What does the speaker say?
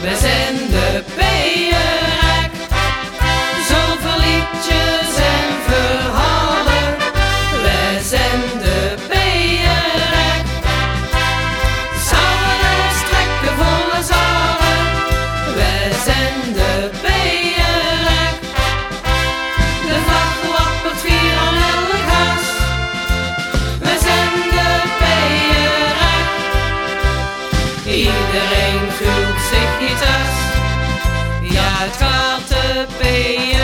We zijn de Bijenrek, zoveel liedjes en verhalen. We zijn de Bijenrek, samen en strekken volle zalen. We zijn de Bijenrek, de vlag wappert vier aan elk huis. We zijn de Bijenrek, iedereen voelt zich niet thuis. Ja, het gaat de bijen.